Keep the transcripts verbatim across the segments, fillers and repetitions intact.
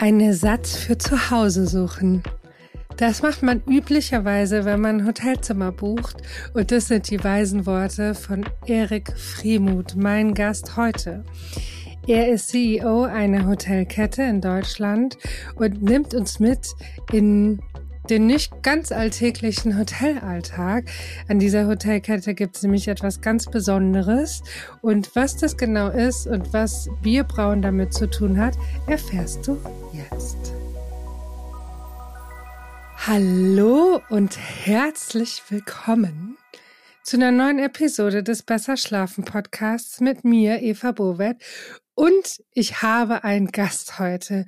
Einen Ersatz für zu Hause suchen. Das macht man üblicherweise, wenn man ein Hotelzimmer bucht. Und das sind die weisen Worte von Erik Friemuth, mein Gast heute. Er ist C E O einer Hotelkette in Deutschland und nimmt uns mit in den nicht ganz alltäglichen Hotelalltag. An dieser Hotelkette gibt es nämlich etwas ganz Besonderes. Und was das genau ist und was Bierbrauen damit zu tun hat, erfährst du jetzt. Hallo und herzlich willkommen zu einer neuen Episode des Besser Schlafen Podcasts mit mir, Eva Bovet. Und ich habe einen Gast heute,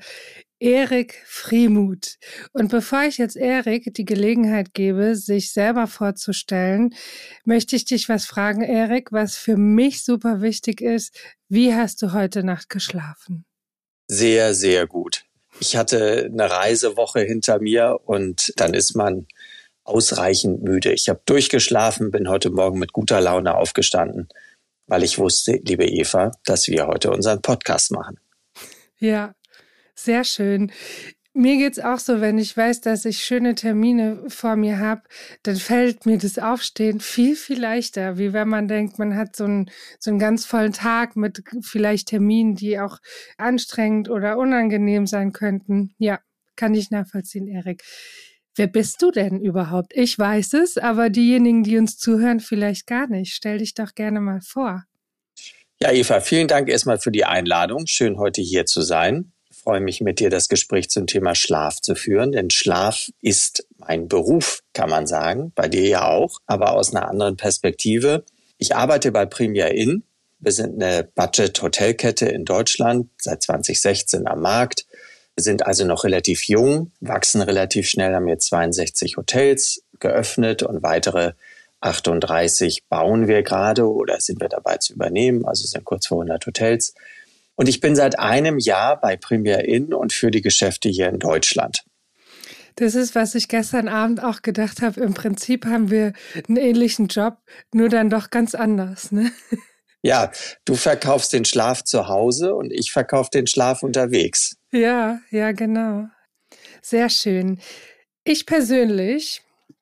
Erik Friemuth. Und bevor ich jetzt Erik die Gelegenheit gebe, sich selber vorzustellen, möchte ich dich was fragen, Erik, was für mich super wichtig ist. Wie hast du heute Nacht geschlafen? Sehr, sehr gut. Ich hatte eine Reisewoche hinter mir und dann ist man ausreichend müde. Ich habe durchgeschlafen, bin heute Morgen mit guter Laune aufgestanden, weil ich wusste, liebe Eva, dass wir heute unseren Podcast machen. Ja, sehr schön. Mir geht's auch so, wenn ich weiß, dass ich schöne Termine vor mir habe, dann fällt mir das Aufstehen viel, viel leichter, wie wenn man denkt, man hat so einen, so einen ganz vollen Tag mit vielleicht Terminen, die auch anstrengend oder unangenehm sein könnten. Ja, kann ich nachvollziehen, Erik. Wer bist du denn überhaupt? Ich weiß es, aber diejenigen, die uns zuhören, vielleicht gar nicht. Stell dich doch gerne mal vor. Ja, Eva, vielen Dank erstmal für die Einladung. Schön, heute hier zu sein. Ich freue mich, mit dir das Gespräch zum Thema Schlaf zu führen, denn Schlaf ist mein Beruf, kann man sagen, bei dir ja auch, aber aus einer anderen Perspektive. Ich arbeite bei Premier Inn. Wir sind eine Budget-Hotelkette in Deutschland, seit zwanzig sechzehn am Markt. Wir sind also noch relativ jung, wachsen relativ schnell, haben jetzt zweiundsechzig Hotels geöffnet und weitere achtunddreißig bauen wir gerade oder sind wir dabei zu übernehmen, also sind kurz vor hundert Hotels. Und ich bin seit einem Jahr bei Premier Inn und führe die Geschäfte hier in Deutschland. Das ist, was ich gestern Abend auch gedacht habe. Im Prinzip haben wir einen ähnlichen Job, nur dann doch ganz anders, ne? Ja, du verkaufst den Schlaf zu Hause und ich verkaufe den Schlaf unterwegs. Ja, ja, genau. Sehr schön. Ich persönlich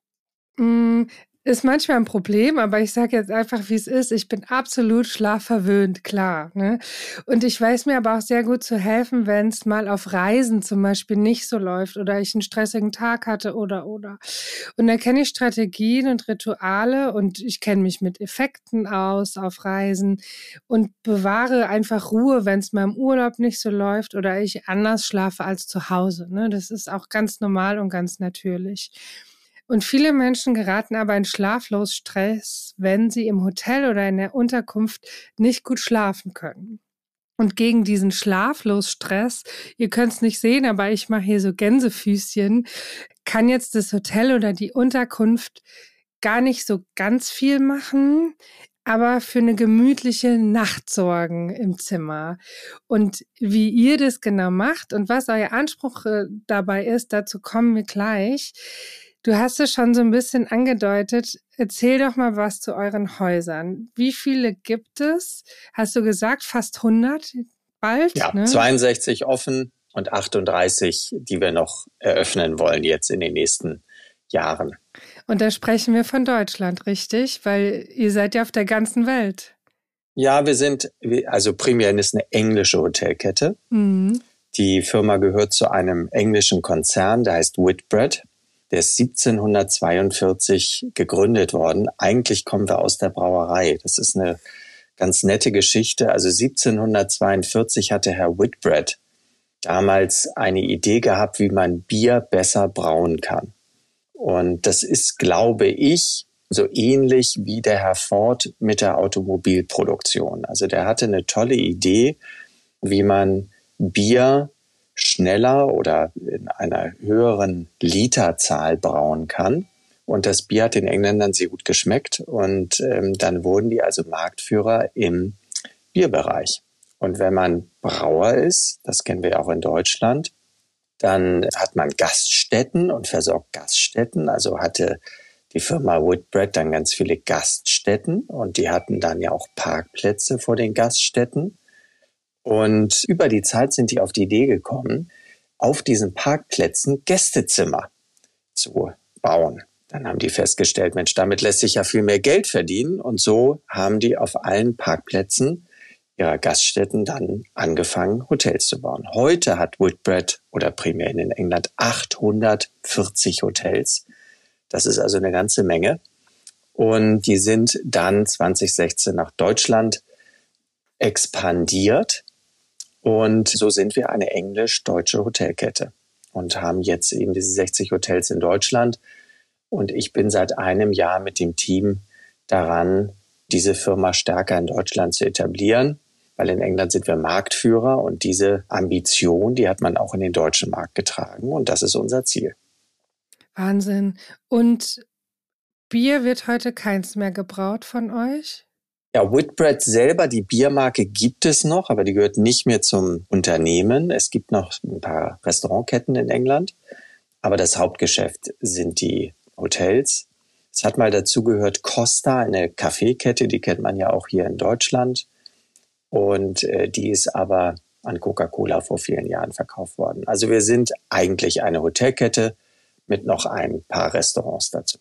mh, ist manchmal ein Problem, aber ich sage jetzt einfach, wie es ist. Ich bin absolut schlafverwöhnt, klar, ne? Und ich weiß mir aber auch sehr gut zu helfen, wenn es mal auf Reisen zum Beispiel nicht so läuft oder ich einen stressigen Tag hatte oder, oder. Und da kenne ich Strategien und Rituale und ich kenne mich mit Effekten aus auf Reisen und bewahre einfach Ruhe, wenn es mal im Urlaub nicht so läuft oder ich anders schlafe als zu Hause, ne? Das ist auch ganz normal und ganz natürlich. Und viele Menschen geraten aber in Schlaflosstress, wenn sie im Hotel oder in der Unterkunft nicht gut schlafen können. Und gegen diesen Schlaflosstress, ihr könnt es nicht sehen, aber ich mache hier so Gänsefüßchen, kann jetzt das Hotel oder die Unterkunft gar nicht so ganz viel machen, aber für eine gemütliche Nacht sorgen im Zimmer. Und wie ihr das genau macht und was euer Anspruch dabei ist, dazu kommen wir gleich. Du hast es schon so ein bisschen angedeutet. Erzähl doch mal was zu euren Häusern. Wie viele gibt es? Hast du gesagt, fast hundert bald? Ja, ne? zweiundsechzig offen und achtunddreißig, die wir noch eröffnen wollen jetzt in den nächsten Jahren. Und da sprechen wir von Deutschland, richtig? Weil ihr seid ja auf der ganzen Welt. Ja, wir sind, also Premier Inn ist eine englische Hotelkette. Mhm. Die Firma gehört zu einem englischen Konzern, der heißt Whitbread. Der ist siebzehnhundertzweiundvierzig gegründet worden. Eigentlich kommen wir aus der Brauerei. Das ist eine ganz nette Geschichte. Also siebzehnhundertzweiundvierzig hatte Herr Whitbread damals eine Idee gehabt, wie man Bier besser brauen kann. Und das ist, glaube ich, so ähnlich wie der Herr Ford mit der Automobilproduktion. Also der hatte eine tolle Idee, wie man Bier schneller oder in einer höheren Literzahl brauen kann. Und das Bier hat den Engländern sehr gut geschmeckt. Und ähm, dann wurden die also Marktführer im Bierbereich. Und wenn man Brauer ist, das kennen wir ja auch in Deutschland, dann hat man Gaststätten und versorgt Gaststätten. Also hatte die Firma Whitbread dann ganz viele Gaststätten und die hatten dann ja auch Parkplätze vor den Gaststätten. Und über die Zeit sind die auf die Idee gekommen, auf diesen Parkplätzen Gästezimmer zu bauen. Dann haben die festgestellt, Mensch, damit lässt sich ja viel mehr Geld verdienen. Und so haben die auf allen Parkplätzen ihrer Gaststätten dann angefangen, Hotels zu bauen. Heute hat Whitbread oder Premier Inn in England achthundertvierzig Hotels. Das ist also eine ganze Menge. Und die sind dann zwanzig sechzehn nach Deutschland expandiert. Und so sind wir eine englisch-deutsche Hotelkette und haben jetzt eben diese sechzig Hotels in Deutschland. Und ich bin seit einem Jahr mit dem Team daran, diese Firma stärker in Deutschland zu etablieren, weil in England sind wir Marktführer und diese Ambition, die hat man auch in den deutschen Markt getragen und das ist unser Ziel. Wahnsinn. Und Bier wird heute keins mehr gebraut von euch? Ja, Whitbread selber, die Biermarke gibt es noch, aber die gehört nicht mehr zum Unternehmen. Es gibt noch ein paar Restaurantketten in England, aber das Hauptgeschäft sind die Hotels. Es hat mal dazu gehört Costa, eine Kaffeekette, die kennt man ja auch hier in Deutschland. Und äh, die ist aber an Coca-Cola vor vielen Jahren verkauft worden. Also wir sind eigentlich eine Hotelkette mit noch ein paar Restaurants dazu.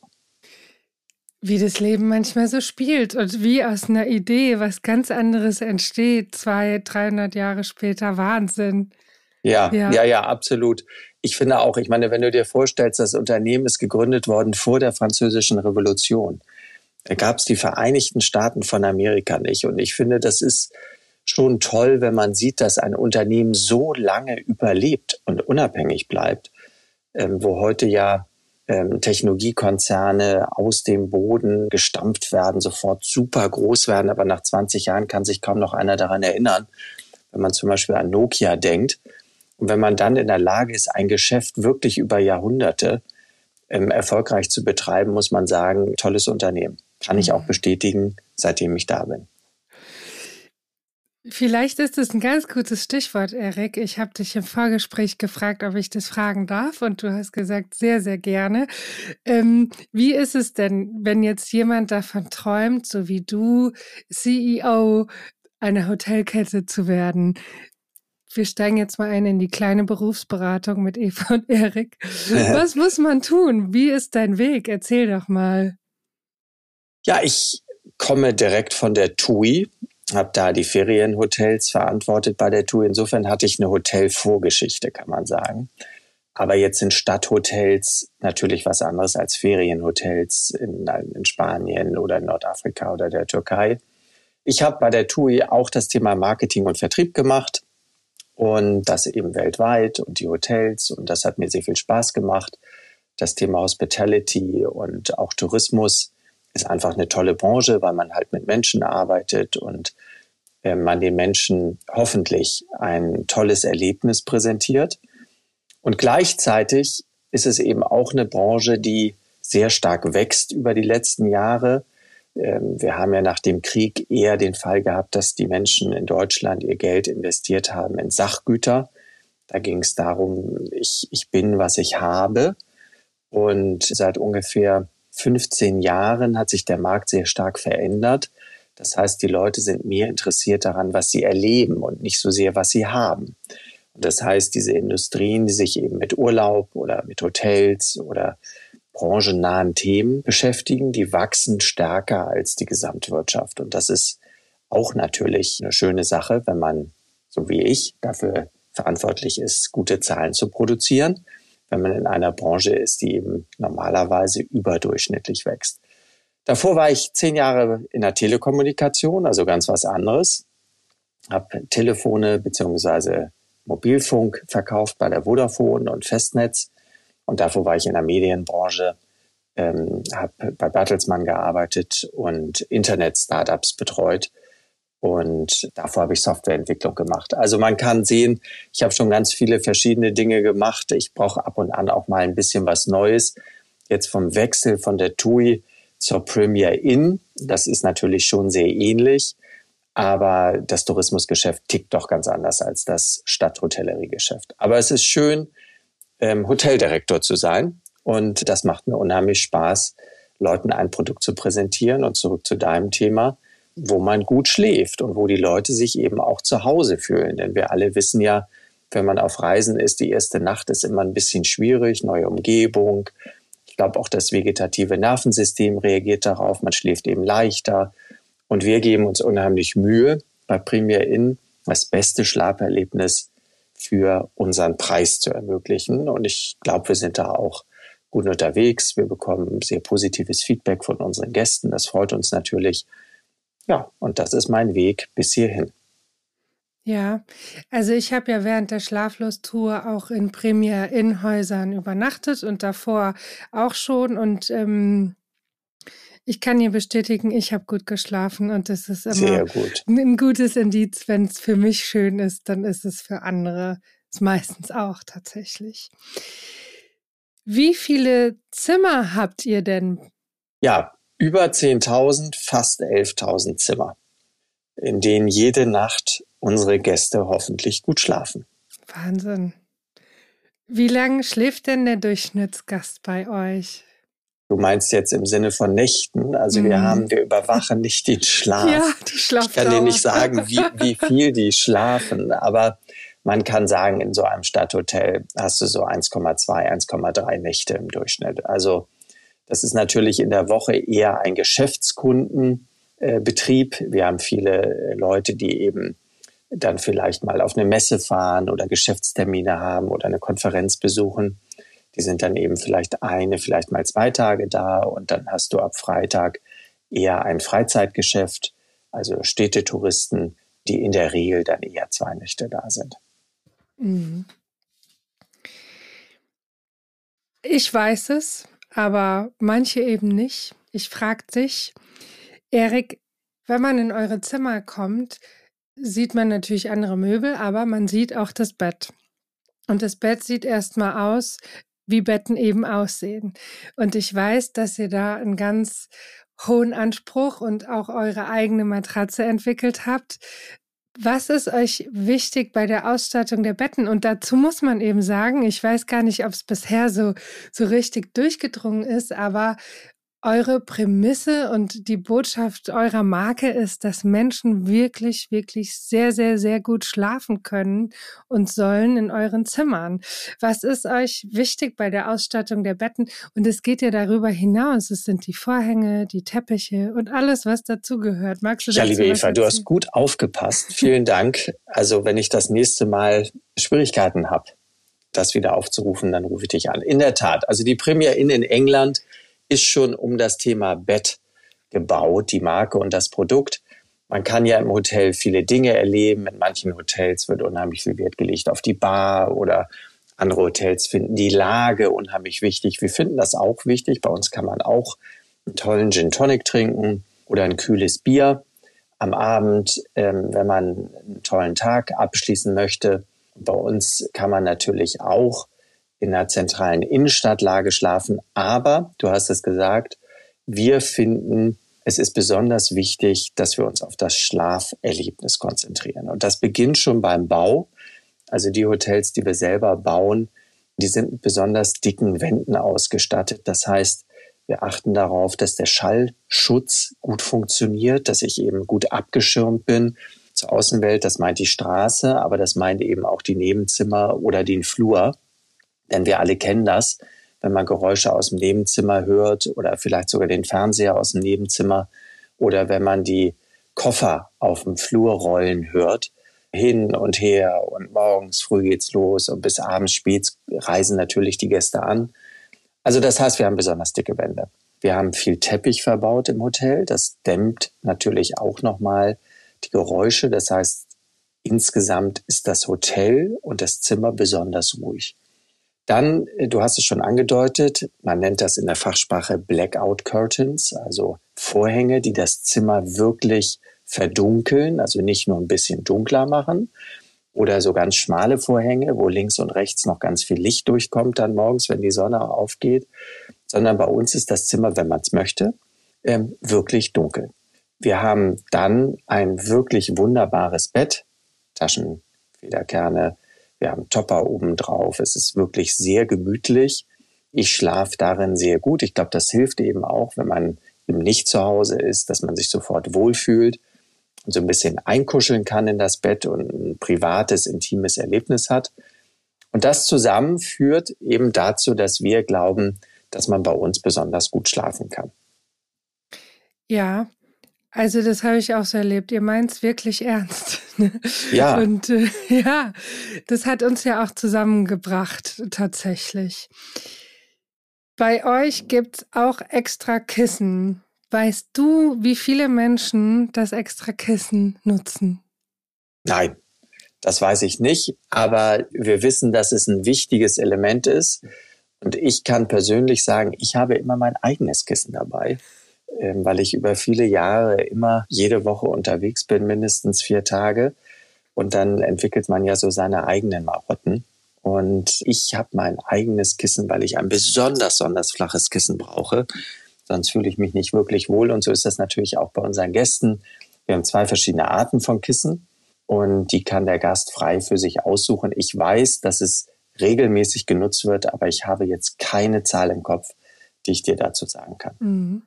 Wie das Leben manchmal so spielt und wie aus einer Idee was ganz anderes entsteht, zweihundert, dreihundert Jahre später. Wahnsinn. Ja, ja, ja, ja, absolut. Ich finde auch, ich meine, wenn du dir vorstellst, das Unternehmen ist gegründet worden vor der Französischen Revolution. Da gab es die Vereinigten Staaten von Amerika nicht. Und ich finde, das ist schon toll, wenn man sieht, dass ein Unternehmen so lange überlebt und unabhängig bleibt, ähm, wo heute ja ähm, Technologiekonzerne aus dem Boden gestampft werden, sofort super groß werden, aber nach zwanzig Jahren kann sich kaum noch einer daran erinnern, wenn man zum Beispiel an Nokia denkt. Und wenn man dann in der Lage ist, ein Geschäft wirklich über Jahrhunderte ähm, erfolgreich zu betreiben, muss man sagen, tolles Unternehmen. Kann ich auch bestätigen, seitdem ich da bin. Vielleicht ist es ein ganz gutes Stichwort, Erik. Ich habe dich im Vorgespräch gefragt, ob ich das fragen darf und du hast gesagt, sehr, sehr gerne. Ähm, wie ist es denn, wenn jetzt jemand davon träumt, so wie du, C E O einer Hotelkette zu werden? Wir steigen jetzt mal ein in die kleine Berufsberatung mit Eva und Erik. Was muss man tun? Wie ist dein Weg? Erzähl doch mal. Ja, ich komme direkt von der T U I, habe da die Ferienhotels verantwortet bei der T U I. Insofern hatte ich eine Hotelvorgeschichte, kann man sagen. Aber jetzt sind Stadthotels natürlich was anderes als Ferienhotels in, in Spanien oder in Nordafrika oder der Türkei. Ich habe bei der T U I auch das Thema Marketing und Vertrieb gemacht. Und das eben weltweit und die Hotels. Und das hat mir sehr viel Spaß gemacht. Das Thema Hospitality und auch Tourismus ist einfach eine tolle Branche, weil man halt mit Menschen arbeitet und äh, man den Menschen hoffentlich ein tolles Erlebnis präsentiert. Und gleichzeitig ist es eben auch eine Branche, die sehr stark wächst über die letzten Jahre. Wir haben ja nach dem Krieg eher den Fall gehabt, dass die Menschen in Deutschland ihr Geld investiert haben in Sachgüter. Da ging es darum, ich, ich bin, was ich habe. Und seit ungefähr fünfzehn Jahren hat sich der Markt sehr stark verändert. Das heißt, die Leute sind mehr interessiert daran, was sie erleben und nicht so sehr, was sie haben. Und das heißt, diese Industrien, die sich eben mit Urlaub oder mit Hotels oder branchennahen Themen beschäftigen, die wachsen stärker als die Gesamtwirtschaft. Und das ist auch natürlich eine schöne Sache, wenn man, so wie ich, dafür verantwortlich ist, gute Zahlen zu produzieren, wenn man in einer Branche ist, die eben normalerweise überdurchschnittlich wächst. Davor war ich zehn Jahre in der Telekommunikation, also ganz was anderes. Habe Telefone bzw. Mobilfunk verkauft bei der Vodafone und Festnetz. Und davor war ich in der Medienbranche, ähm, habe bei Bertelsmann gearbeitet und Internet-Startups betreut. Und davor habe ich Softwareentwicklung gemacht. Also man kann sehen, ich habe schon ganz viele verschiedene Dinge gemacht. Ich brauche ab und an auch mal ein bisschen was Neues. Jetzt vom Wechsel von der T U I zur Premier Inn, das ist natürlich schon sehr ähnlich. Aber das Tourismusgeschäft tickt doch ganz anders als das Stadthotelleriegeschäft. Aber es ist schön, ähm, Hoteldirektor zu sein. Und das macht mir unheimlich Spaß, Leuten ein Produkt zu präsentieren. Und zurück zu deinem Thema, wo man gut schläft und wo die Leute sich eben auch zu Hause fühlen. Denn wir alle wissen ja, Wenn man auf Reisen ist, die erste Nacht ist immer ein bisschen schwierig, neue Umgebung. Ich glaube, auch das vegetative Nervensystem reagiert darauf. Man schläft eben leichter. Und wir geben uns unheimlich Mühe, bei Premier Inn das beste Schlaferlebnis für unseren Preis zu ermöglichen. Und ich glaube, wir sind da auch gut unterwegs. Wir bekommen sehr positives Feedback von unseren Gästen. Das freut uns natürlich. Ja, und das ist mein Weg bis hierhin. Ja, also ich habe ja während der Schlaflos-Tour auch in Premier Inn-Häusern übernachtet und davor auch schon. Und ähm, ich kann dir bestätigen, ich habe gut geschlafen und das ist immer Sehr gut. ein gutes Indiz. Wenn es für mich schön ist, dann ist es für andere es meistens auch tatsächlich. Wie viele Zimmer habt ihr denn? Ja, über zehntausend, fast elftausend Zimmer, in denen jede Nacht unsere Gäste hoffentlich gut schlafen. Wahnsinn. Wie lange schläft denn der Durchschnittsgast bei euch? Du meinst jetzt im Sinne von Nächten? Also mm. wir haben, wir überwachen nicht den Schlaf. Ja, die Schlafdauer. Ich kann dir nicht sagen, wie, wie viel die schlafen, aber man kann sagen, in so einem Stadthotel hast du so eins Komma zwei, eins Komma drei Nächte im Durchschnitt. Also das ist natürlich in der Woche eher ein Geschäftskundenbetrieb. Wir haben viele Leute, die eben dann vielleicht mal auf eine Messe fahren oder Geschäftstermine haben oder eine Konferenz besuchen. Die sind dann eben vielleicht eine, vielleicht mal zwei Tage da und dann hast du ab Freitag eher ein Freizeitgeschäft, also Städtetouristen, die in der Regel dann eher zwei Nächte da sind. Ich weiß es, aber manche eben nicht. Ich frage dich, Erik, wenn man in eure Zimmer kommt, sieht man natürlich andere Möbel, aber man sieht auch das Bett. Und das Bett sieht erstmal aus, wie Betten eben aussehen. Und ich weiß, dass ihr da einen ganz hohen Anspruch und auch eure eigene Matratze entwickelt habt. Was ist euch wichtig bei der Ausstattung der Betten? Und dazu muss man eben sagen, ich weiß gar nicht, ob es bisher so, so richtig durchgedrungen ist, aber eure Prämisse und die Botschaft eurer Marke ist, dass Menschen wirklich, wirklich sehr, sehr, sehr gut schlafen können und sollen in euren Zimmern. Was ist euch wichtig bei der Ausstattung der Betten? Und es geht ja darüber hinaus. Es sind die Vorhänge, die Teppiche und alles, was dazugehört. Magst du Ja, dazu liebe was Eva, erzählen? du hast gut aufgepasst. Vielen Dank. Also wenn ich das nächste Mal Schwierigkeiten habe, das wieder aufzurufen, dann rufe ich dich an. In der Tat, also die Premier Inn in England ist schon um das Thema Bett gebaut, die Marke und das Produkt. Man kann ja im Hotel viele Dinge erleben. In manchen Hotels wird unheimlich viel Wert gelegt auf die Bar oder andere Hotels finden die Lage unheimlich wichtig. Wir finden das auch wichtig. Bei uns kann man auch einen tollen Gin Tonic trinken oder ein kühles Bier am Abend, ähm, wenn man einen tollen Tag abschließen möchte. Bei uns kann man natürlich auch in einer zentralen Innenstadtlage schlafen. Aber, du hast es gesagt, wir finden, es ist besonders wichtig, dass wir uns auf das Schlaferlebnis konzentrieren. Und das beginnt schon beim Bau. Also die Hotels, die wir selber bauen, die sind mit besonders dicken Wänden ausgestattet. Das heißt, wir achten darauf, dass der Schallschutz gut funktioniert, dass ich eben gut abgeschirmt bin zur Außenwelt. Das meint die Straße, aber das meint eben auch die Nebenzimmer oder den Flur. Denn wir alle kennen das, wenn man Geräusche aus dem Nebenzimmer hört oder vielleicht sogar den Fernseher aus dem Nebenzimmer oder wenn man die Koffer auf dem Flur rollen hört, hin und her und morgens früh geht's los und bis abends spät reisen natürlich die Gäste an. Also das heißt, wir haben besonders dicke Wände. Wir haben viel Teppich verbaut im Hotel. Das dämmt natürlich auch nochmal die Geräusche. Das heißt, insgesamt ist das Hotel und das Zimmer besonders ruhig. Dann, du hast es schon angedeutet, man nennt das in der Fachsprache Blackout Curtains, also Vorhänge, die das Zimmer wirklich verdunkeln, also nicht nur ein bisschen dunkler machen. Oder so ganz schmale Vorhänge, wo links und rechts noch ganz viel Licht durchkommt dann morgens, wenn die Sonne aufgeht. Sondern bei uns ist das Zimmer, wenn man es möchte, ähm, wirklich dunkel. Wir haben dann ein wirklich wunderbares Bett, Taschenfederkerne, wir haben Topper oben drauf. Es ist wirklich sehr gemütlich. Ich schlafe darin sehr gut. Ich glaube, das hilft eben auch, wenn man eben nicht zu Hause ist, dass man sich sofort wohlfühlt. so ein bisschen einkuscheln kann in das Bett und ein privates, intimes Erlebnis hat. Und das zusammen führt eben dazu, dass wir glauben, dass man bei uns besonders gut schlafen kann. Ja, also das habe ich auch so erlebt. Ihr meint es wirklich ernst. Ja. Und äh, ja, das hat uns ja auch zusammengebracht, tatsächlich. Bei euch gibt es auch extra Kissen. Weißt du, wie viele Menschen das extra Kissen nutzen? Nein, das weiß ich nicht. Aber wir wissen, dass es ein wichtiges Element ist. Und ich kann persönlich sagen, ich habe immer mein eigenes Kissen dabei, weil ich über viele Jahre immer jede Woche unterwegs bin, mindestens vier Tage. Und dann entwickelt man ja so seine eigenen Marotten. Und ich habe mein eigenes Kissen, weil ich ein besonders, besonders flaches Kissen brauche. Sonst fühle ich mich nicht wirklich wohl. Und so ist das natürlich auch bei unseren Gästen. Wir haben zwei verschiedene Arten von Kissen und die kann der Gast frei für sich aussuchen. Ich weiß, dass es regelmäßig genutzt wird, aber ich habe jetzt keine Zahl im Kopf, die ich dir dazu sagen kann. Mhm.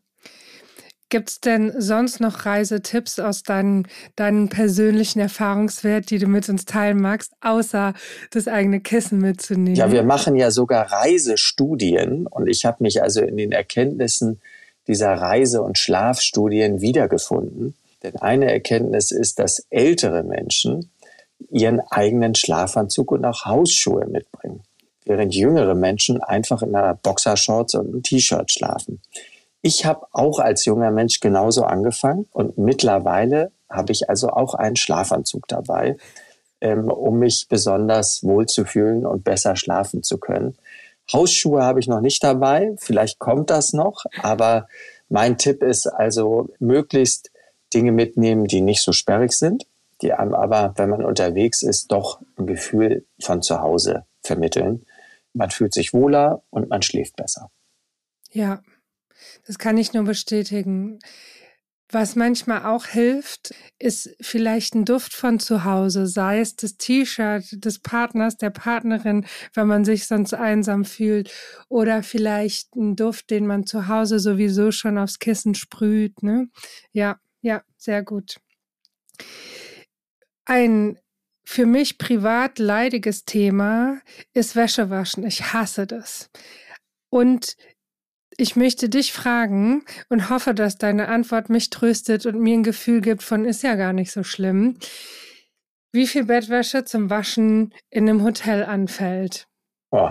Gibt es denn sonst noch Reisetipps aus deinen, deinen persönlichen Erfahrungswert, die du mit uns teilen magst, außer das eigene Kissen mitzunehmen? Ja, wir machen ja sogar Reisestudien und ich habe mich also in den Erkenntnissen dieser Reise- und Schlafstudien wiedergefunden. Denn eine Erkenntnis ist, dass ältere Menschen ihren eigenen Schlafanzug und auch Hausschuhe mitbringen, während jüngere Menschen einfach in einer Boxershorts und einem T-Shirt schlafen. Ich habe auch als junger Mensch genauso angefangen und mittlerweile habe ich also auch einen Schlafanzug dabei, ähm, um mich besonders wohl zu fühlen und besser schlafen zu können. Hausschuhe habe ich noch nicht dabei, vielleicht kommt das noch, aber mein Tipp ist also möglichst Dinge mitnehmen, die nicht so sperrig sind, die einem aber, wenn man unterwegs ist, doch ein Gefühl von zu Hause vermitteln. Man fühlt sich wohler und man schläft besser. Ja, das kann ich nur bestätigen. Was manchmal auch hilft, ist vielleicht ein Duft von zu Hause, sei es das T-Shirt des Partners, der Partnerin, wenn man sich sonst einsam fühlt, oder vielleicht ein Duft, den man zu Hause sowieso schon aufs Kissen sprüht, ne? Ja, ja, sehr gut. Ein für mich privat leidiges Thema ist Wäschewaschen. Ich hasse das. Und ich möchte dich fragen und hoffe, dass deine Antwort mich tröstet und mir ein Gefühl gibt von, ist ja gar nicht so schlimm, wie viel Bettwäsche zum Waschen in einem Hotel anfällt. Oh.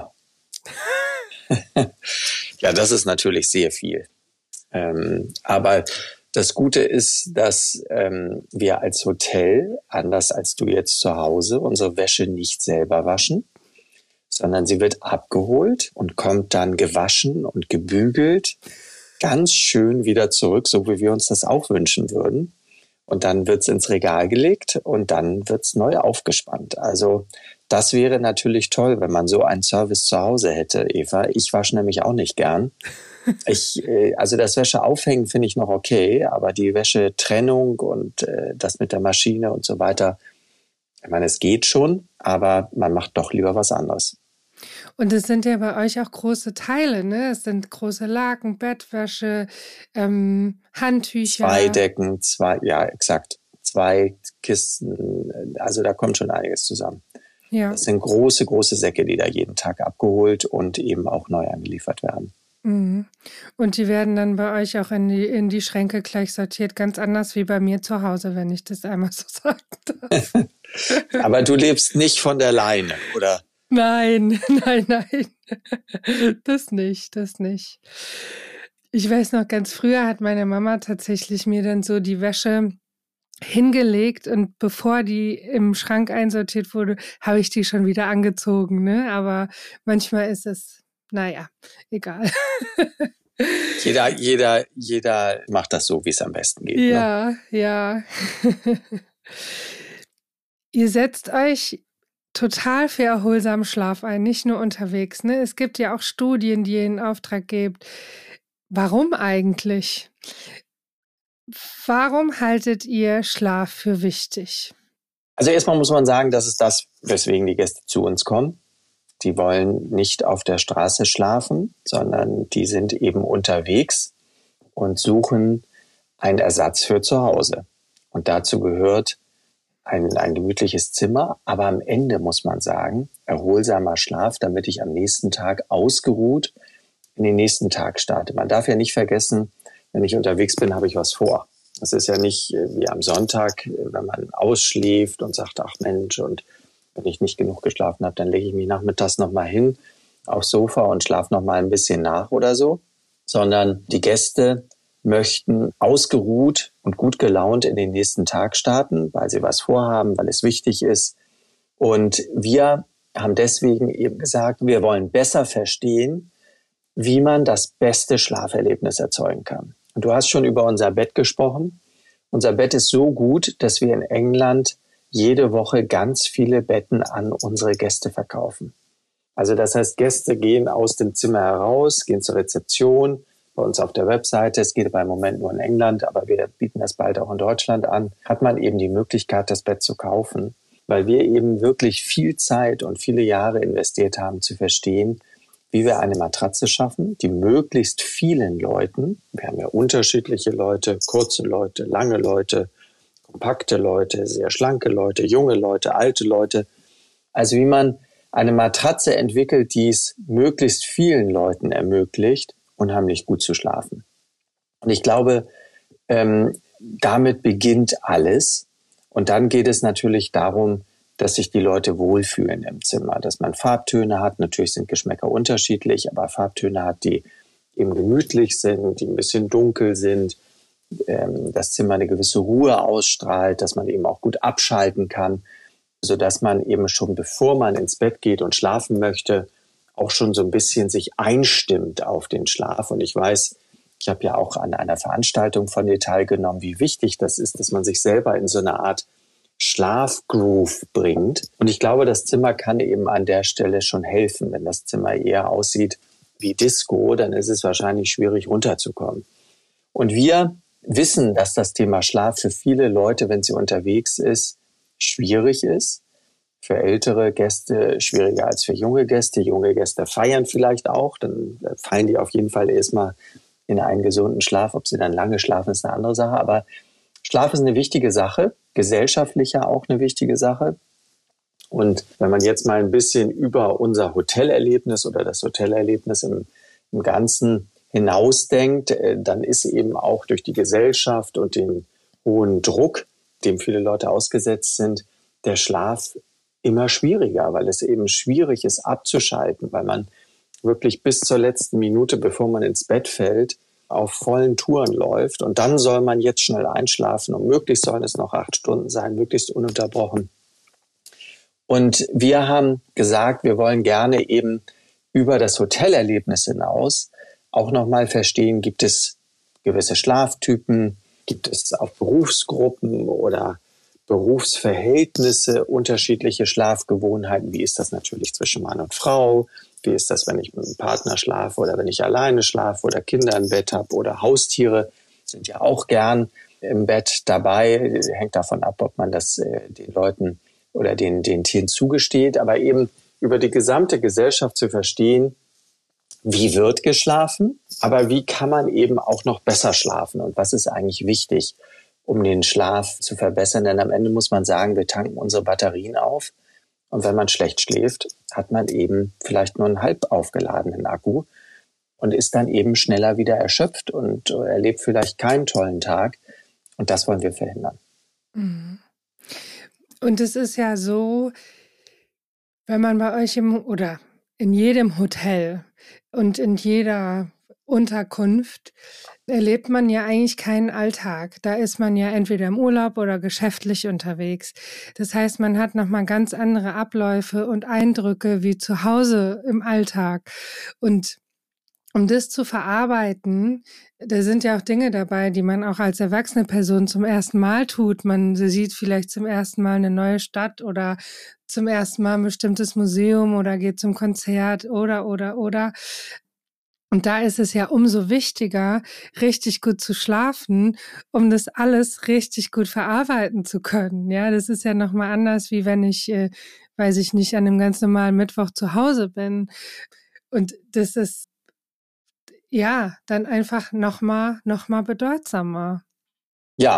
Ja, das ist natürlich sehr viel. Ähm, aber das Gute ist, dass ähm, wir als Hotel, anders als du jetzt zu Hause, unsere Wäsche nicht selber waschen, sondern sie wird abgeholt und kommt dann gewaschen und gebügelt ganz schön wieder zurück, so wie wir uns das auch wünschen würden. Und dann wird's ins Regal gelegt und dann wird's neu aufgespannt. Also das wäre natürlich toll, wenn man so einen Service zu Hause hätte, Eva. Ich wasche nämlich auch nicht gern. Ich, also das Wäscheaufhängen finde ich noch okay, aber die Wäschetrennung und äh, das mit der Maschine und so weiter, ich meine, es geht schon, aber man macht doch lieber was anderes. Und es sind ja bei euch auch große Teile, ne? Es sind große Laken, Bettwäsche, ähm, Handtücher. Zwei Decken, zwei, ja, exakt. Zwei Kisten, also da kommt schon einiges zusammen. Ja. Das sind große, große Säcke, die da jeden Tag abgeholt und eben auch neu angeliefert werden. Mhm. Und die werden dann bei euch auch in die, in die Schränke gleich sortiert, ganz anders wie bei mir zu Hause, wenn ich das einmal so sagen darf. Aber du lebst nicht von der Leine, oder? Nein, nein, nein. Das nicht, das nicht. Ich weiß noch, ganz früher hat meine Mama tatsächlich mir dann so die Wäsche hingelegt und bevor die im Schrank einsortiert wurde, habe ich die schon wieder angezogen, ne? Aber manchmal ist es, naja, egal. Jeder, jeder, jeder macht das so, wie es am besten geht. Ja, ne? ja. Ihr setzt euch total für erholsamen Schlaf ein, nicht nur unterwegs. Ne? Es gibt ja auch Studien, die ihr in Auftrag gebt. Warum eigentlich? Warum haltet ihr Schlaf für wichtig? Also erstmal muss man sagen, das ist das, weswegen die Gäste zu uns kommen. Die wollen nicht auf der Straße schlafen, sondern die sind eben unterwegs und suchen einen Ersatz für zu Hause. Und dazu gehört ein, ein gemütliches Zimmer, aber am Ende muss man sagen, erholsamer Schlaf, damit ich am nächsten Tag ausgeruht in den nächsten Tag starte. Man darf ja nicht vergessen, wenn ich unterwegs bin, habe ich was vor. Das ist ja nicht wie am Sonntag, wenn man ausschläft und sagt, ach Mensch, und wenn ich nicht genug geschlafen habe, dann lege ich mich nachmittags nochmal hin aufs Sofa und schlafe nochmal ein bisschen nach oder so. Sondern die Gäste möchten ausgeruht und gut gelaunt in den nächsten Tag starten, weil sie was vorhaben, weil es wichtig ist. Und wir haben deswegen eben gesagt, wir wollen besser verstehen, wie man das beste Schlaferlebnis erzeugen kann. Und du hast schon über unser Bett gesprochen. Unser Bett ist so gut, dass wir in England jede Woche ganz viele Betten an unsere Gäste verkaufen. Also das heißt, Gäste gehen aus dem Zimmer heraus, gehen zur Rezeption, bei uns auf der Webseite. Es geht beim Moment nur in England, aber wir bieten das bald auch in Deutschland an. Hat man eben die Möglichkeit, das Bett zu kaufen, weil wir eben wirklich viel Zeit und viele Jahre investiert haben, zu verstehen, wie wir eine Matratze schaffen, die möglichst vielen Leuten, wir haben ja unterschiedliche Leute, kurze Leute, lange Leute, kompakte Leute, sehr schlanke Leute, junge Leute, alte Leute, also wie man eine Matratze entwickelt, die es möglichst vielen Leuten ermöglicht, unheimlich gut zu schlafen. Und ich glaube, ähm, damit beginnt alles. Und dann geht es natürlich darum, dass sich die Leute wohlfühlen im Zimmer, dass man Farbtöne hat. Natürlich sind Geschmäcker unterschiedlich, aber Farbtöne hat, die eben gemütlich sind, die ein bisschen dunkel sind, ähm, das Zimmer eine gewisse Ruhe ausstrahlt, dass man eben auch gut abschalten kann, sodass man eben schon bevor man ins Bett geht und schlafen möchte, auch schon so ein bisschen sich einstimmt auf den Schlaf. Und ich weiß, ich habe ja auch an einer Veranstaltung von dir teilgenommen, wie wichtig das ist, dass man sich selber in so eine Art Schlafgroove bringt. Und ich glaube, das Zimmer kann eben an der Stelle schon helfen. Wenn das Zimmer eher aussieht wie Disco, dann ist es wahrscheinlich schwierig runterzukommen. Und wir wissen, dass das Thema Schlaf für viele Leute, wenn sie unterwegs ist, schwierig ist. Für ältere Gäste schwieriger als für junge Gäste. Junge Gäste feiern vielleicht auch, dann fallen die auf jeden Fall erstmal in einen gesunden Schlaf. Ob sie dann lange schlafen, ist eine andere Sache. Aber Schlaf ist eine wichtige Sache, gesellschaftlicher auch eine wichtige Sache. Und wenn man jetzt mal ein bisschen über unser Hotelerlebnis oder das Hotelerlebnis im, im Ganzen hinausdenkt, dann ist eben auch durch die Gesellschaft und den hohen Druck, dem viele Leute ausgesetzt sind, der Schlaf immer schwieriger, weil es eben schwierig ist abzuschalten, weil man wirklich bis zur letzten Minute, bevor man ins Bett fällt, auf vollen Touren läuft. Und dann soll man jetzt schnell einschlafen und möglichst sollen es noch acht Stunden sein, möglichst ununterbrochen. Und wir haben gesagt, wir wollen gerne eben über das Hotelerlebnis hinaus auch nochmal verstehen, gibt es gewisse Schlaftypen, gibt es auch Berufsgruppen oder Berufsverhältnisse, unterschiedliche Schlafgewohnheiten. Wie ist das natürlich zwischen Mann und Frau? Wie ist das, wenn ich mit einem Partner schlafe oder wenn ich alleine schlafe oder Kinder im Bett habe oder Haustiere sind ja auch gern im Bett dabei. Hängt davon ab, ob man das äh, den Leuten oder den, den Tieren zugesteht. Aber eben über die gesamte Gesellschaft zu verstehen, wie wird geschlafen, aber wie kann man eben auch noch besser schlafen und was ist eigentlich wichtig, um den Schlaf zu verbessern. Denn am Ende muss man sagen, wir tanken unsere Batterien auf. Und wenn man schlecht schläft, hat man eben vielleicht nur einen halb aufgeladenen Akku und ist dann eben schneller wieder erschöpft und erlebt vielleicht keinen tollen Tag. Und das wollen wir verhindern. Und es ist ja so, wenn man bei euch im oder in jedem Hotel und in jeder Unterkunft erlebt man ja eigentlich keinen Alltag. Da ist man ja entweder im Urlaub oder geschäftlich unterwegs. Das heißt, man hat nochmal ganz andere Abläufe und Eindrücke wie zu Hause im Alltag. Und um das zu verarbeiten, da sind ja auch Dinge dabei, die man auch als erwachsene Person zum ersten Mal tut. Man sieht vielleicht zum ersten Mal eine neue Stadt oder zum ersten Mal ein bestimmtes Museum oder geht zum Konzert oder, oder, oder. Und da ist es ja umso wichtiger, richtig gut zu schlafen, um das alles richtig gut verarbeiten zu können. Ja, das ist ja nochmal anders, wie wenn ich, äh, weiß ich nicht, an einem ganz normalen Mittwoch zu Hause bin. Und das ist, ja, dann einfach nochmal, noch mal bedeutsamer. Ja,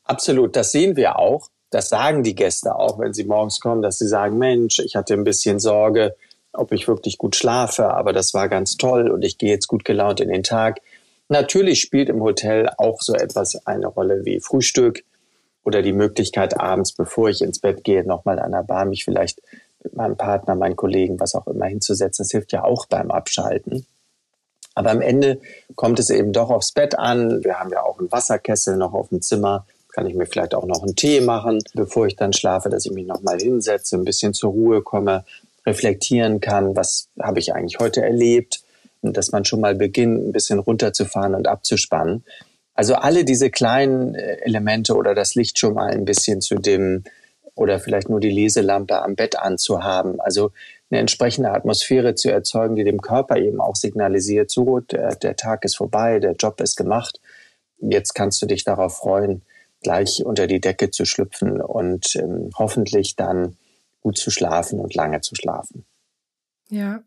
Absolut, das sehen wir auch. Das sagen die Gäste auch, wenn sie morgens kommen, dass sie sagen, Mensch, ich hatte ein bisschen Sorge, ob ich wirklich gut schlafe, aber das war ganz toll und ich gehe jetzt gut gelaunt in den Tag. Natürlich spielt im Hotel auch so etwas eine Rolle wie Frühstück oder die Möglichkeit, abends, bevor ich ins Bett gehe, nochmal an der Bar mich vielleicht mit meinem Partner, meinen Kollegen, was auch immer hinzusetzen. Das hilft ja auch beim Abschalten. Aber am Ende kommt es eben doch aufs Bett an. Wir haben ja auch einen Wasserkessel noch auf dem Zimmer. Kann ich mir vielleicht auch noch einen Tee machen, bevor ich dann schlafe, dass ich mich nochmal hinsetze, ein bisschen zur Ruhe komme, reflektieren kann, was habe ich eigentlich heute erlebt, und dass man schon mal beginnt, ein bisschen runterzufahren und abzuspannen. Also alle diese kleinen Elemente oder das Licht schon mal ein bisschen zu dimmen oder vielleicht nur die Leselampe am Bett anzuhaben. Also eine entsprechende Atmosphäre zu erzeugen, die dem Körper eben auch signalisiert, so, der, der Tag ist vorbei, der Job ist gemacht. Jetzt kannst du dich darauf freuen, gleich unter die Decke zu schlüpfen und ähm, hoffentlich dann gut zu schlafen und lange zu schlafen. Ja.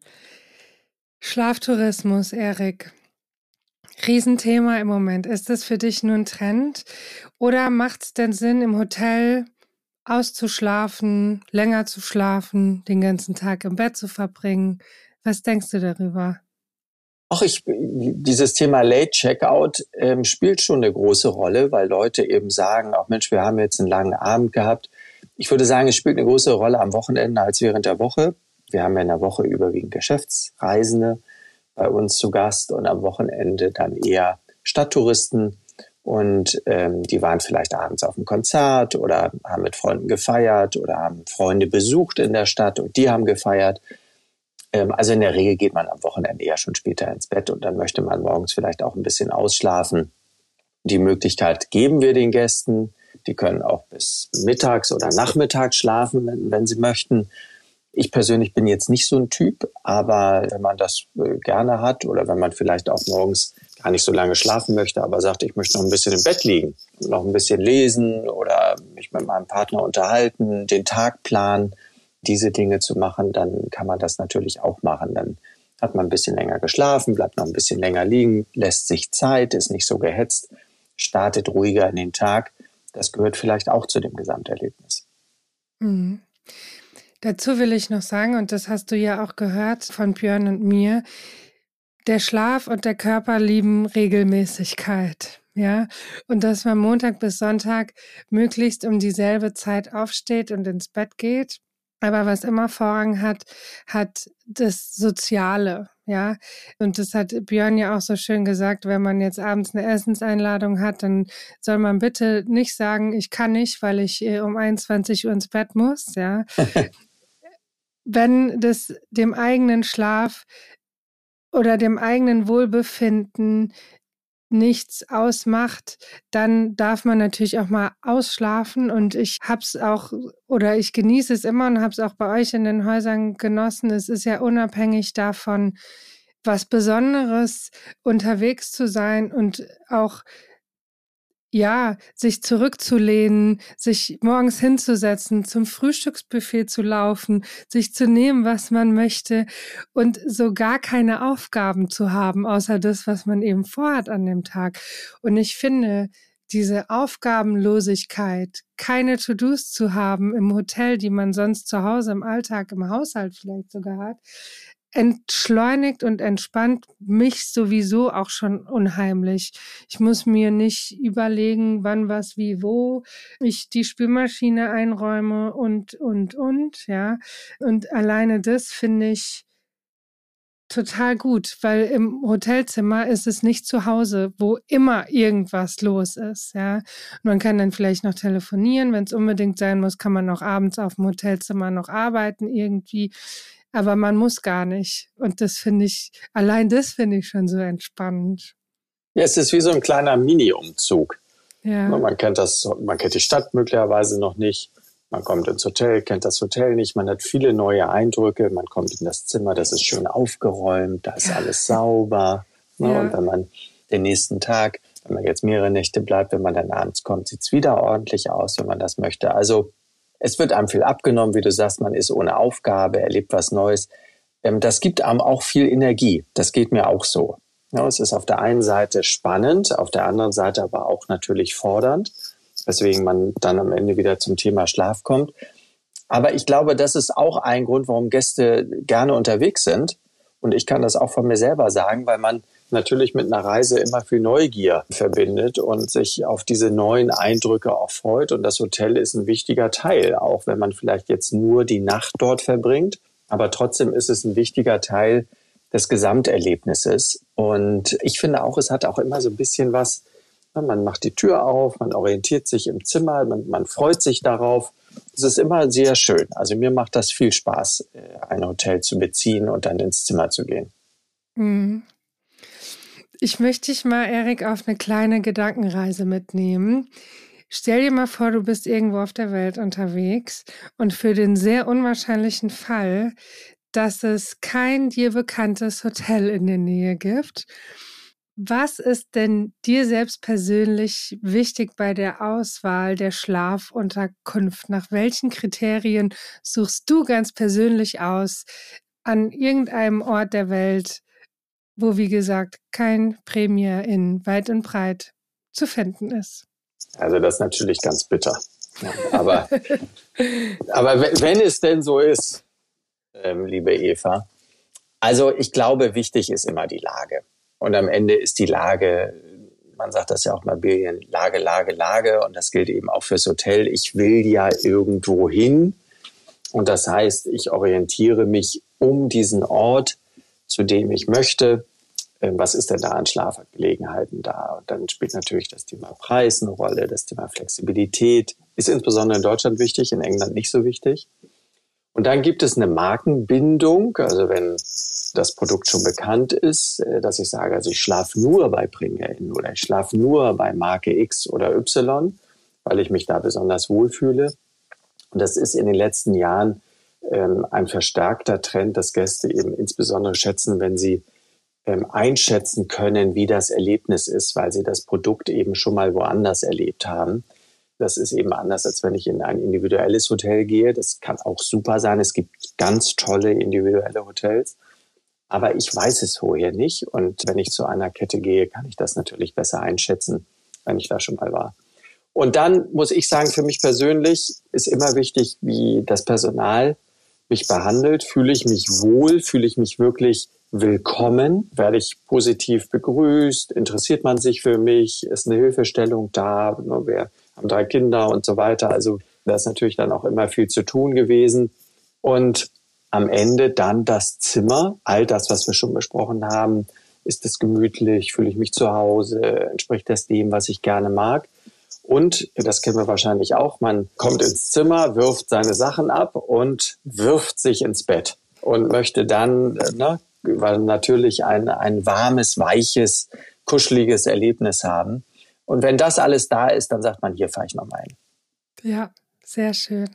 Schlaftourismus, Erik. Riesenthema im Moment. Ist das für dich nur ein Trend oder macht es denn Sinn, im Hotel auszuschlafen, länger zu schlafen, den ganzen Tag im Bett zu verbringen? Was denkst du darüber? Ach, ich, dieses Thema Late Checkout ähm, spielt schon eine große Rolle, weil Leute eben sagen, ach Mensch, wir haben jetzt einen langen Abend gehabt. Ich würde sagen, es spielt eine größere Rolle am Wochenende als während der Woche. Wir haben ja in der Woche überwiegend Geschäftsreisende bei uns zu Gast und am Wochenende dann eher Stadttouristen. Und ähm, die waren vielleicht abends auf einem Konzert oder haben mit Freunden gefeiert oder haben Freunde besucht in der Stadt und die haben gefeiert. Ähm, also in der Regel geht man am Wochenende eher schon später ins Bett und dann möchte man morgens vielleicht auch ein bisschen ausschlafen. Die Möglichkeit geben wir den Gästen. Die können auch bis mittags oder nachmittags schlafen, wenn, wenn sie möchten. Ich persönlich bin jetzt nicht so ein Typ, aber wenn man das gerne hat oder wenn man vielleicht auch morgens gar nicht so lange schlafen möchte, aber sagt, ich möchte noch ein bisschen im Bett liegen, noch ein bisschen lesen oder mich mit meinem Partner unterhalten, den Tag planen, diese Dinge zu machen, dann kann man das natürlich auch machen. Dann hat man ein bisschen länger geschlafen, bleibt noch ein bisschen länger liegen, lässt sich Zeit, ist nicht so gehetzt, startet ruhiger in den Tag. Das gehört vielleicht auch zu dem Gesamterlebnis. Mhm. Dazu will ich noch sagen, und das hast du ja auch gehört von Björn und mir, der Schlaf und der Körper lieben Regelmäßigkeit, ja, und dass man Montag bis Sonntag möglichst um dieselbe Zeit aufsteht und ins Bett geht, aber was immer Vorrang hat, hat das Soziale, ja, und das hat Björn ja auch so schön gesagt, wenn man jetzt abends eine Essenseinladung hat, dann soll man bitte nicht sagen, ich kann nicht, weil ich um einundzwanzig Uhr ins Bett muss, ja. Wenn das dem eigenen Schlaf oder dem eigenen Wohlbefinden nichts ausmacht, dann darf man natürlich auch mal ausschlafen und ich hab's auch oder ich genieße es immer und hab's auch bei euch in den Häusern genossen. Es ist ja unabhängig davon, was Besonderes unterwegs zu sein und auch ja, sich zurückzulehnen, sich morgens hinzusetzen, zum Frühstücksbuffet zu laufen, sich zu nehmen, was man möchte und so gar keine Aufgaben zu haben, außer das, was man eben vorhat an dem Tag. Und ich finde, diese Aufgabenlosigkeit, keine To-Dos zu haben im Hotel, die man sonst zu Hause im Alltag, im Haushalt vielleicht sogar hat, entschleunigt und entspannt mich sowieso auch schon unheimlich. Ich muss mir nicht überlegen, wann, was, wie, wo ich die Spülmaschine einräume und, und, und, ja. Und alleine das finde ich total gut, weil im Hotelzimmer ist es nicht zu Hause, wo immer irgendwas los ist, ja. Und man kann dann vielleicht noch telefonieren, wenn es unbedingt sein muss, kann man auch abends auf dem Hotelzimmer noch arbeiten irgendwie. Aber man muss gar nicht. Und das finde ich, allein das finde ich schon so entspannend. Ja, es ist wie so ein kleiner Mini-Umzug. Ja. Man kennt das, man kennt die Stadt möglicherweise noch nicht. Man kommt ins Hotel, kennt das Hotel nicht. Man hat viele neue Eindrücke. Man kommt in das Zimmer, das ist schön aufgeräumt, da ist ja alles sauber. Ja. Ne? Und wenn man den nächsten Tag, wenn man jetzt mehrere Nächte bleibt, wenn man dann abends kommt, sieht es wieder ordentlich aus, wenn man das möchte. Also es wird einem viel abgenommen, wie du sagst, man ist ohne Aufgabe, erlebt was Neues. Das gibt einem auch viel Energie. Das geht mir auch so. Ja, es ist auf der einen Seite spannend, auf der anderen Seite aber auch natürlich fordernd. weswegen man dann am Ende wieder zum Thema Schlaf kommt. Aber ich glaube, das ist auch ein Grund, warum Gäste gerne unterwegs sind. Und ich kann das auch von mir selber sagen, weil man natürlich mit einer Reise immer viel Neugier verbindet und sich auf diese neuen Eindrücke auch freut. Und das Hotel ist ein wichtiger Teil, auch wenn man vielleicht jetzt nur die Nacht dort verbringt. Aber trotzdem ist es ein wichtiger Teil des Gesamterlebnisses. Und ich finde auch, es hat auch immer so ein bisschen was, man macht die Tür auf, man orientiert sich im Zimmer, man, man freut sich darauf. Es ist immer sehr schön. Also mir macht das viel Spaß, ein Hotel zu beziehen und dann ins Zimmer zu gehen. Ich möchte dich mal, Erik, auf eine kleine Gedankenreise mitnehmen. Stell dir mal vor, du bist irgendwo auf der Welt unterwegs und für den sehr unwahrscheinlichen Fall, dass es kein dir bekanntes Hotel in der Nähe gibt. Was ist denn dir selbst persönlich wichtig bei der Auswahl der Schlafunterkunft? Nach welchen Kriterien suchst du ganz persönlich aus an irgendeinem Ort der Welt, wo, wie gesagt, kein Premier Inn weit und breit zu finden ist? Also das ist natürlich ganz bitter. Aber, aber wenn es denn so ist, ähm, liebe Eva, also ich glaube, wichtig ist immer die Lage. Und am Ende ist die Lage, man sagt das ja auch mal, Lage, Lage, Lage. Und das gilt eben auch fürs Hotel. Ich will ja irgendwo hin. Und das heißt, ich orientiere mich um diesen Ort, zu dem ich möchte. Was ist denn da an Schlafgelegenheiten da? Und dann spielt natürlich das Thema Preis eine Rolle, das Thema Flexibilität. Ist insbesondere in Deutschland wichtig, in England nicht so wichtig. Und dann gibt es eine Markenbindung, also wenn das Produkt schon bekannt ist, dass ich sage, also ich schlafe nur bei Premier Inn oder ich schlafe nur bei Marke X oder Y, weil ich mich da besonders wohlfühle. Und das ist in den letzten Jahren ähm, ein verstärkter Trend, dass Gäste eben insbesondere schätzen, wenn sie ähm, einschätzen können, wie das Erlebnis ist, weil sie das Produkt eben schon mal woanders erlebt haben. Das ist eben anders, als wenn ich in ein individuelles Hotel gehe. Das kann auch super sein. Es gibt ganz tolle individuelle Hotels. Aber ich weiß es vorher nicht. Und wenn ich zu einer Kette gehe, kann ich das natürlich besser einschätzen, wenn ich da schon mal war. Und dann muss ich sagen, für mich persönlich ist immer wichtig, wie das Personal mich behandelt. Fühle ich mich wohl? Fühle ich mich wirklich willkommen? Werde ich positiv begrüßt? Interessiert man sich für mich? Ist eine Hilfestellung da? Wir haben drei Kinder und so weiter. Also da ist natürlich dann auch immer viel zu tun gewesen. Und am Ende dann das Zimmer, all das, was wir schon besprochen haben. Ist es gemütlich? Fühle ich mich zu Hause? Entspricht das dem, was ich gerne mag? Und, das kennen wir wahrscheinlich auch, man kommt ins Zimmer, wirft seine Sachen ab und wirft sich ins Bett und möchte dann, ne, weil natürlich ein, ein warmes, weiches, kuscheliges Erlebnis haben. Und wenn das alles da ist, dann sagt man, hier fahre ich nochmal hin. Ja, sehr schön.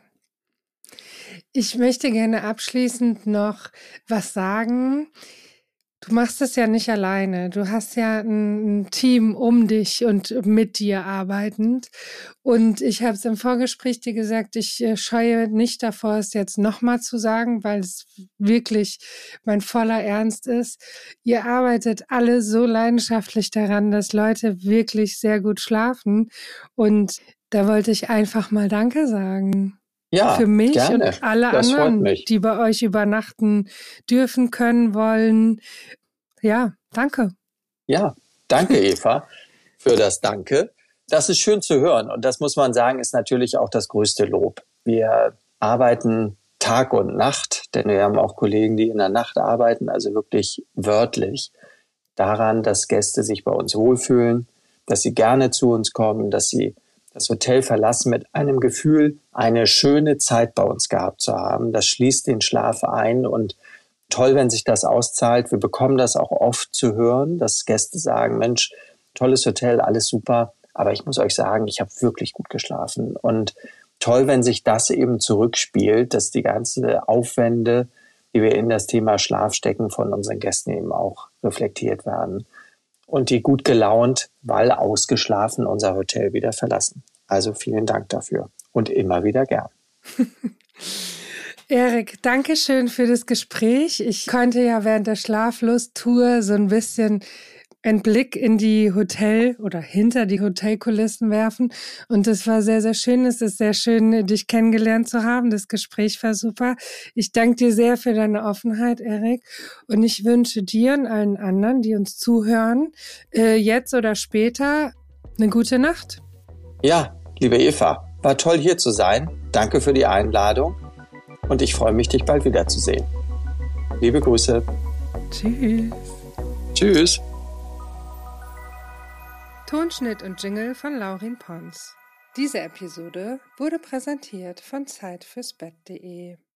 Ich möchte gerne abschließend noch was sagen. Du machst es ja nicht alleine. Du hast ja ein Team um dich und mit dir arbeitend. Und ich habe es im Vorgespräch dir gesagt, ich scheue nicht davor, es jetzt nochmal zu sagen, weil es wirklich mein voller Ernst ist. Ihr arbeitet alle so leidenschaftlich daran, dass Leute wirklich sehr gut schlafen. Und da wollte ich einfach mal Danke sagen. Ja, für mich gerne. Und alle Das anderen, freut mich. die bei euch übernachten dürfen, können, wollen. Ja, danke. Ja, danke, Eva, für das Danke. Das ist schön zu hören. Und das muss man sagen, ist natürlich auch das größte Lob. Wir arbeiten Tag und Nacht, denn wir haben auch Kollegen, die in der Nacht arbeiten, also wirklich wörtlich, daran, dass Gäste sich bei uns wohlfühlen, dass sie gerne zu uns kommen, dass sie das Hotel verlassen mit einem Gefühl, eine schöne Zeit bei uns gehabt zu haben. Das schließt den Schlaf ein und toll, wenn sich das auszahlt. Wir bekommen das auch oft zu hören, dass Gäste sagen, Mensch, tolles Hotel, alles super, aber ich muss euch sagen, ich habe wirklich gut geschlafen. Und toll, wenn sich das eben zurückspielt, dass die ganze Aufwände, die wir in das Thema Schlaf stecken, von unseren Gästen eben auch reflektiert werden. Und die gut gelaunt, weil ausgeschlafen unser Hotel wieder verlassen. Also vielen Dank dafür und immer wieder gern. Erik, danke schön für das Gespräch. Ich konnte ja während der Schlaflust-Tour so ein bisschen einen Blick in die Hotel- oder hinter die Hotelkulissen werfen. Und es war sehr, sehr schön. Es ist sehr schön, dich kennengelernt zu haben. Das Gespräch war super. Ich danke dir sehr für deine Offenheit, Erik. Und ich wünsche dir und allen anderen, die uns zuhören, äh, jetzt oder später, eine gute Nacht. Ja, liebe Eva, war toll hier zu sein. Danke für die Einladung. Und ich freue mich, dich bald wiederzusehen. Liebe Grüße. Tschüss. Tschüss. Tonschnitt und Jingle von Laurin Pons. Diese Episode wurde präsentiert von Zeit fürs Bett punkt de.